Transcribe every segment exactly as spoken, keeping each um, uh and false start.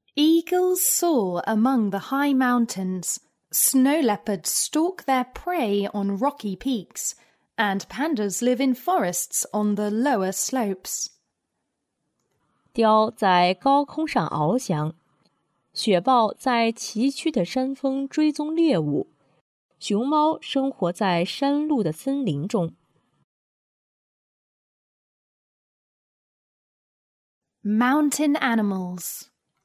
Eagles soar among the high mountains, snow leopards stalk their prey on rocky peaks, and pandas live in forests on the lower slopes. 雕在高空上翱翔，雪豹在崎岖的山峰追踪猎物，熊猫生活在山路的森林中。 Mountain animals.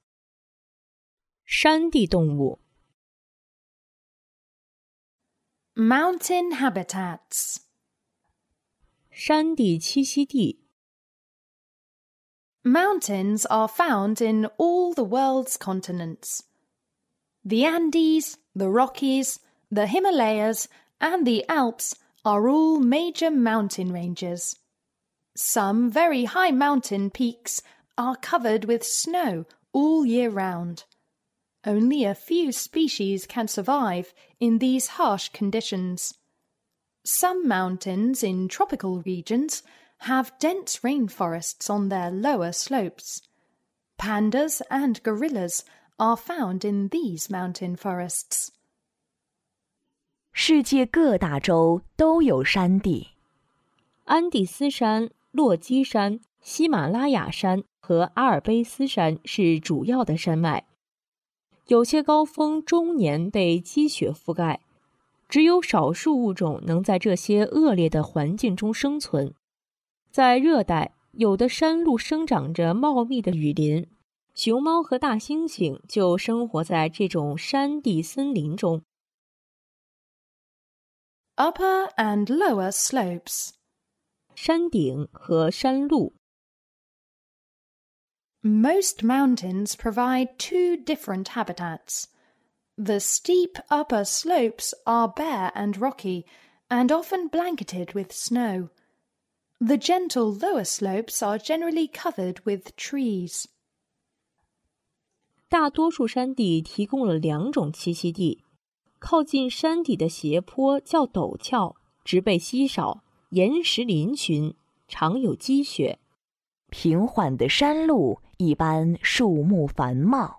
山地动物。 Mountain habitats. 山地栖息地。 Mountains are found in all the world's continents. The Andes, the Rockies, the Himalayas, and the Alps are all major mountain ranges. Some very high mountain peaks are covered with snow all year round. Only a few species can survive in these harsh conditions. Some mountains in tropical regions have dense rainforests on their lower slopes. Pandas and gorillas are found in these mountain forests. 世界各大洲都有山地。 安第斯山、落基山、喜马拉雅山和阿尔卑斯山是主要的山脉。有些高峰终年被积雪覆盖，只有少数物种能在这些恶劣的环境中生存。在热带，有的山路生长着茂密的雨林，熊猫和大猩猩就生活在这种山地森林中。 Upper and lower slopes. 山顶和山路。 Most mountains provide two different habitats. The steep upper slopes are bare and rocky, and often blanketed with snow. The gentle lower slopes are generally covered with trees. 大多数山地提供了两种栖息地，靠近山底的斜坡较陡峭，植被稀少，岩石嶙峋，常有积雪。 平缓的山路一般树木繁茂。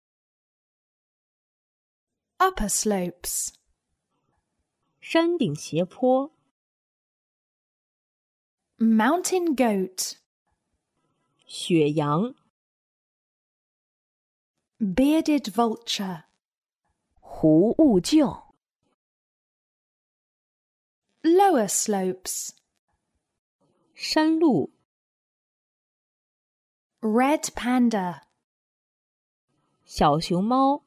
Upper slopes. 山顶斜坡。 Mountain goat. 雪羊。 Bearded vulture. 狐兀鹫。 Lower slopes. 山路。 Red panda. 小熊猫。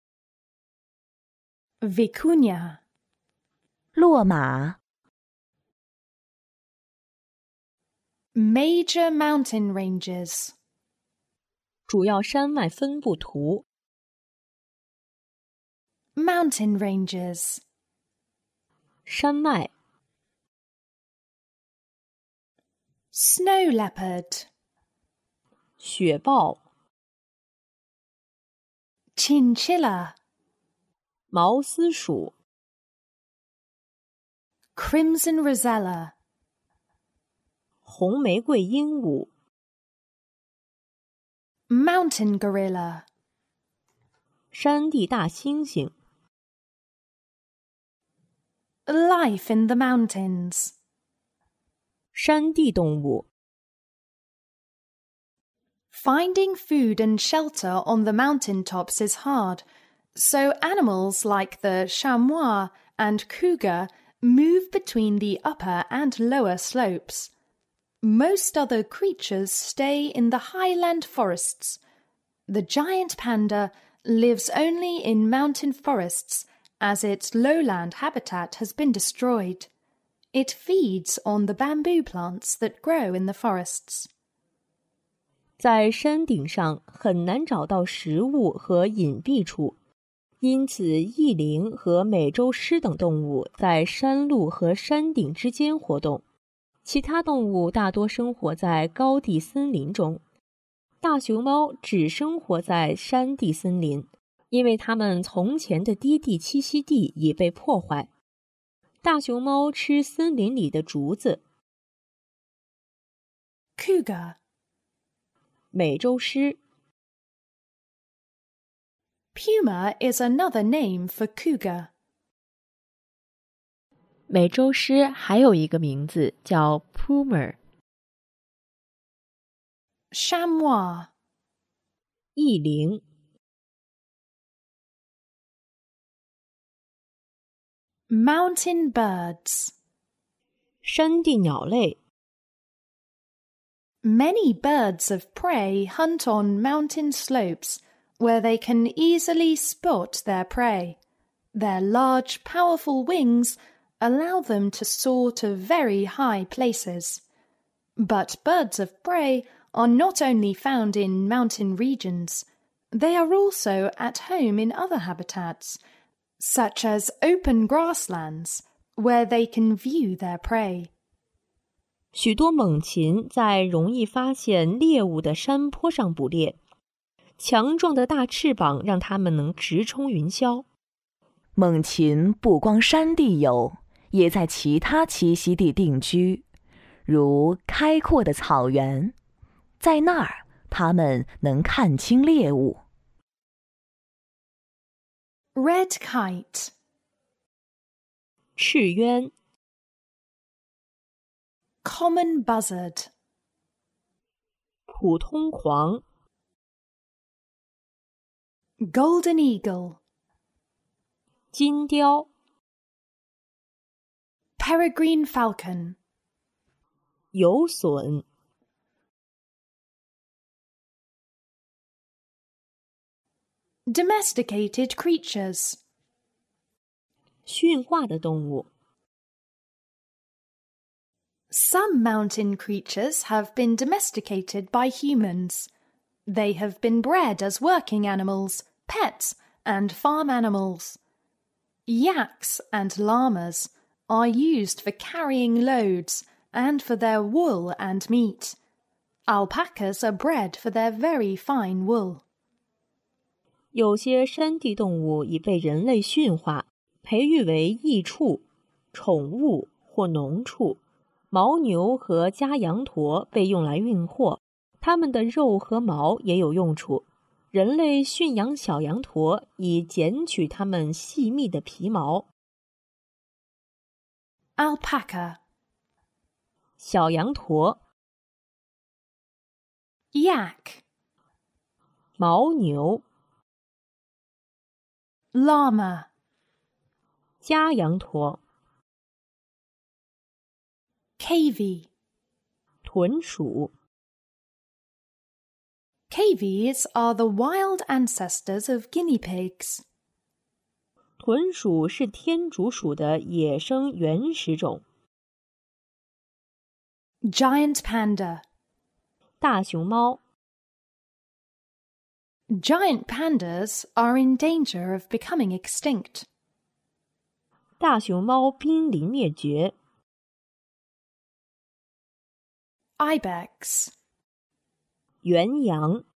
Vicuña. 落马。 Major mountain ranges. 主要山脉分布图。 Mountain ranges. 山脉。 Snow leopard. 雪豹。 Chinchilla. 毛丝鼠。 Crimson rosella. 红玫瑰鹦鹉。 Mountain gorilla. 山地大猩猩。 Life in the mountains. 山地动物。 Finding food and shelter on the mountain tops is hard, so animals like the chamois and cougar move between the upper and lower slopes. Most other creatures stay in the highland forests. The giant panda lives only in mountain forests as its lowland habitat has been destroyed. It feeds on the bamboo plants that grow in the forests. 在山顶上很难找到食物和隐蔽处，因此翼羚和美洲狮等动物在山路和山顶之间活动。其他动物大多生活在高地森林中。大熊猫只生活在山地森林，因为它们从前的低地栖息地已被破坏。大熊猫吃森林里的竹子。 Cougar. 美洲狮。 Puma is another name for cougar. 美洲狮还有一个名字叫 Puma， Chamois, 翼羚。 Mountain birds. 山地鸟类。 Many birds of prey hunt on mountain slopes where they can easily spot their prey. Their large, powerful wings allow them to soar to very high places. But birds of prey are not only found in mountain regions, they are also at home in other habitats, such as open grasslands, where they can view their prey. 许多猛禽在容易发现猎物的山坡上捕猎，强壮的大翅膀让它们能直冲云霄。 猛禽不光山地有，也在其他栖息地定居，如开阔的草原，在那儿它们能看清猎物。 Red kite. 赤鸢。 Common buzzard. 普通狂。 Golden eagle. 金雕。 Peregrine falcon. 游隼。 Domesticated creatures. 驯化的动物。 Some mountain creatures have been domesticated by humans. They have been bred as working animals, pets, and farm animals. Yaks and llamas are used for carrying loads and for their wool and meat. Alpacas are bred for their very fine wool. 有些山地动物已被人类驯化，培育为益畜、宠物或农畜。牦牛和家羊驼被用来运货，它们的肉和毛也有用处。人类驯养小羊驼，以剪取它们细密的皮毛。 Alpaca. 小羊驼。 Yak. 牦牛。 Llama. 家羊驼。 Cavy. 豚鼠。 Cavies are the wild ancestors of guinea pigs. 豚鼠是天竺鼠的野生原始种。 Giant panda. 大熊猫。 Giant pandas are in danger of becoming extinct. 大熊猫濒临灭绝。 Ibex. 原羊。